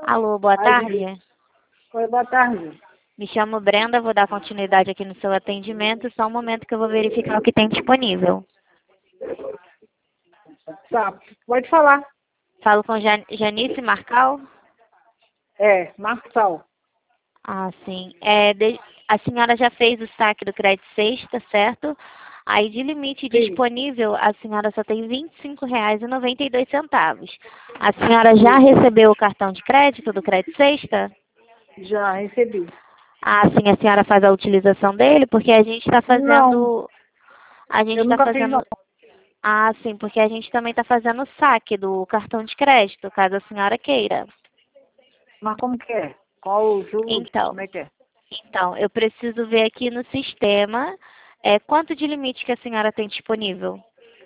Alô, boa tarde. Oi, boa tarde. Me chamo Brenda, vou dar continuidade aqui no seu atendimento. Só um momento que eu vou verificar o que tem disponível. Tá, pode falar. Falo com Janice Marcal? É, Marçal. Ah, sim. A senhora já fez o saque do crédito sexta, certo? Aí de limite Sim. disponível, a senhora só tem R$ 25,92. A senhora já recebeu o cartão de crédito do crédito sexta? Já recebi. Ah, sim, a senhora faz a utilização dele, porque a gente está Não, fazendo. A gente eu está nunca fiz, fazendo. não. Ah, sim, porque a gente também está fazendo o saque do cartão de crédito, caso a senhora queira. Mas como que é? Qual o juros? Então, Como é que é? eu preciso ver aqui no sistema quanto de limite que a senhora tem disponível.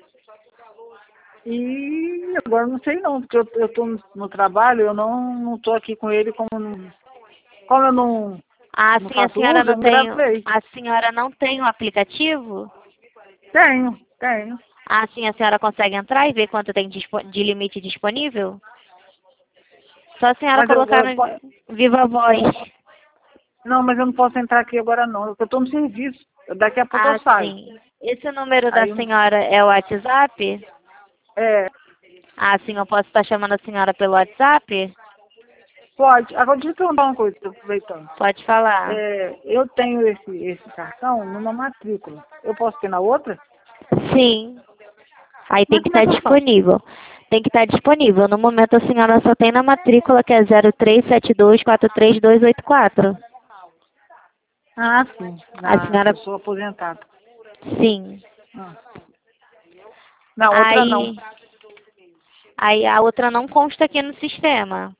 E agora não sei não, porque eu tô no trabalho, eu não tô aqui com ele como eu Ah, não sim, faço uso, eu não gravei. a senhora não tem o aplicativo? Tenho. Ah, sim, a senhora consegue entrar e ver quanto tem de limite disponível? Só a senhora Mas colocar no Viva Voz. não, mas eu não posso entrar aqui agora não, eu tô no serviço. Daqui a pouco eu Ah, saio. sim. Esse número da Aí, senhora é o WhatsApp? é, Ah, sim, eu posso estar chamando a senhora pelo WhatsApp? pode. Agora deixa eu perguntar uma coisa, tô aproveitando. Pode falar. Eu tenho esse cartão numa matrícula. Eu posso ter na outra? Sim. Aí tem Mas que como é estar que eu faço? disponível. Tem que estar disponível. No momento a senhora só tem na matrícula que é 0372-43284. Ah, sim. A Que senhora, eu sou aposentado. sim. Ah. Na outra não. Aí, aí a outra não consta aqui no sistema.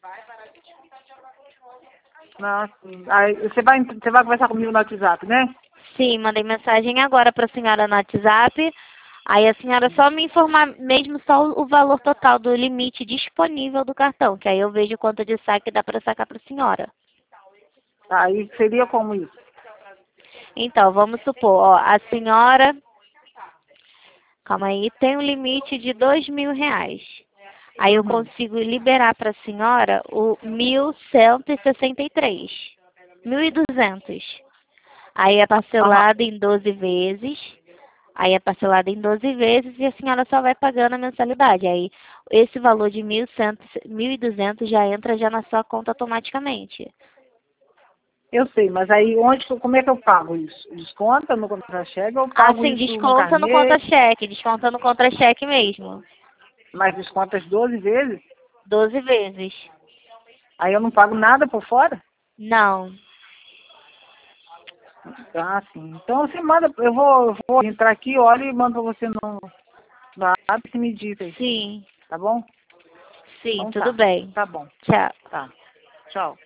Ah, sim. Aí você vai conversar comigo no WhatsApp, né? Sim, mandei mensagem agora para a senhora no WhatsApp. Aí a senhora só me informar mesmo só o valor total do limite disponível do cartão, que aí eu vejo quanto de saque dá para sacar para a senhora. Aí seria como isso? Então, vamos supor, ó, a senhora, calma aí, tem um limite de R$ 2.000. Aí eu Uhum. consigo liberar para a senhora o 1.163, 1.200. Aí é Aham. parcelado em 12 vezes. Aí é parcelado em 12 vezes e a senhora só vai pagando a mensalidade. Aí esse valor de 1.200 já entra já na sua conta automaticamente. Eu sei, mas aí como é que eu pago isso? Desconta no contra-cheque ou eu Ah, pago sim, isso no desconta no carnê, contra-cheque. Desconta no contra-cheque mesmo. mas desconta as 12 vezes? 12 vezes. Aí eu não pago nada por fora? Não. Ah, sim. Então você manda, eu vou entrar aqui, olha e mando pra você no WhatsApp e me diz aí, Sim. tá bom? Sim, Então tudo tá, bem. tá bom, Tchau. tá. Tchau.